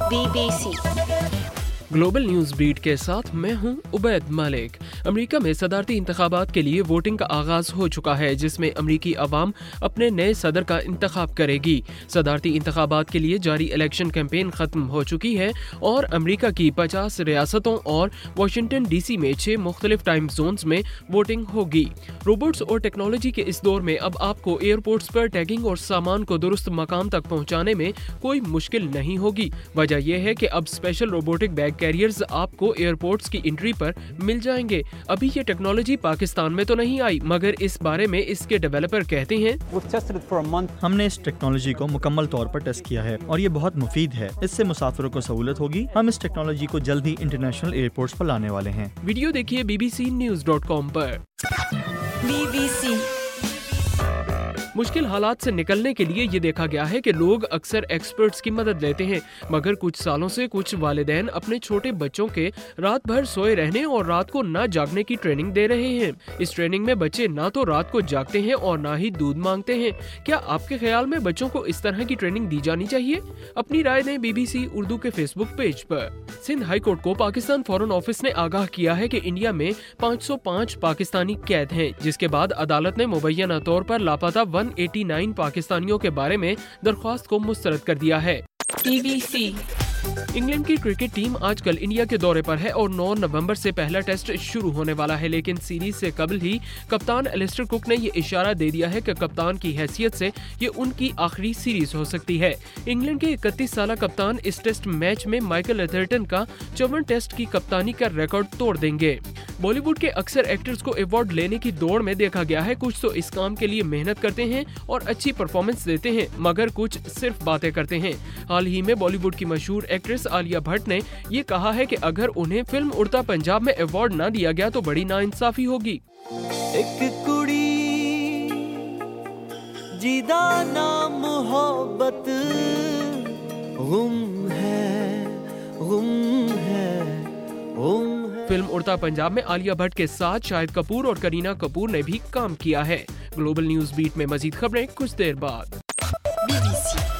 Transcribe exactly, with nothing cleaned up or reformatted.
B B C global news beat के साथ मैं हूं उबैद मलिक। अमेरिका में सदारती इंतखाबात के लिए वोटिंग का आगाज हो चुका है, जिसमें अमेरिकी अवाम अपने नए सदर का इंतखाब करेगी। सदारती इंतखाबात के लिए जारी इलेक्शन कैंपेन खत्म हो चुकी है और अमेरिका की पचास रियासतों और वाशिंगटन डीसी में छह मुख्तलिफ टाइम जोन्स में वोटिंग होगी। रोबोट्स और टेक्नोलॉजी के इस दौर में अब आपको एयरपोर्ट्स पर टैगिंग और सामान को दुरुस्त मकाम तक पहुंचाने में कोई मुश्किल नहीं होगी। वजह यह है कि अब स्पेशल रोबोटिक बैग कैरियर्स आपको एयरपोर्ट्स की एंट्री पर मिल जाएंगे। अभी ये टेक्नोलॉजी पाकिस्तान में तो नहीं आई, मगर इस बारे में इसके डेवलपर कहते हैं, हमने इस टेक्नोलॉजी को मुकम्मल तौर पर टेस्ट किया है और ये बहुत मुफीद है। इससे मुसाफिरों को सहूलत होगी। हम इस टेक्नोलॉजी को जल्द ही इंटरनेशनल एयरपोर्ट्स पर लाने वाले हैं। वीडियो देखिए B B C news dot com पर। बी बी सी मुश्किल हालात से निकलने के लिए ये देखा गया है कि लोग अक्सर एक्सपर्ट्स की मदद लेते हैं, मगर कुछ सालों से कुछ वालिदैन अपने छोटे बच्चों के रात भर सोए रहने और रात को ना जागने की ट्रेनिंग दे रहे हैं। इस ट्रेनिंग में बच्चे ना तो रात को जागते हैं और ना ही दूध मांगते हैं। क्या आपके ख्याल में बच्चों को इस तरह की ट्रेनिंग दी जानी चाहिए? अपनी राय दें बी बी सी उर्दू के फेसबुक पेज पर। सिंध हाई कोर्ट को पाकिस्तान फॉरेन ऑफिस ने आगाह किया है कि इंडिया में पाँच सौ पाँच पाकिस्तानी कैद हैं, जिसके बाद अदालत ने मुबैना तौर पर लापता एक सौ नवासी पाकिस्तानियों के बारे में दरख्वास्त को मुस्तरद कर दिया है। बी बी सी इंग्लैंड की क्रिकेट टीम आजकल इंडिया के दौरे पर है और नौ नवंबर से पहला टेस्ट शुरू होने वाला है, लेकिन सीरीज से कबल ही कप्तान एलिस्टर कुक ने ये इशारा दे दिया है कि कप्तान की हैसियत से ये उनकी आखिरी सीरीज हो सकती है। इंग्लैंड के इकतीस साल कप्तान इस टेस्ट मैच में माइकल एथरटन का चौवन टेस्ट की कप्तानी का रिकॉर्ड तोड़ देंगे। बॉलीवुड के अक्सर एक्टर्स को अवार्ड लेने की दौड़ में देखा गया है, कुछ तो इस काम के लिए मेहनत करते हैं और अच्छी परफॉर्मेंस देते हैं, मगर कुछ सिर्फ बातें करते हैं। हाल ही में बॉलीवुड की मशहूर एक्ट्रेस आलिया भट्ट ने ये कहा है कि अगर उन्हें फिल्म उड़ता पंजाब में अवार्ड ना दिया गया तो बड़ी नाइंसाफी होगी। एक कुड़ी जिदा ना मोहब्बत गुम है गुम है गुम है। फिल्म उड़ता पंजाब में आलिया भट्ट के साथ शाहिद कपूर और करीना कपूर ने भी काम किया है। ग्लोबल न्यूज बीट में मजीद खबरें कुछ देर बाद। बी बी सी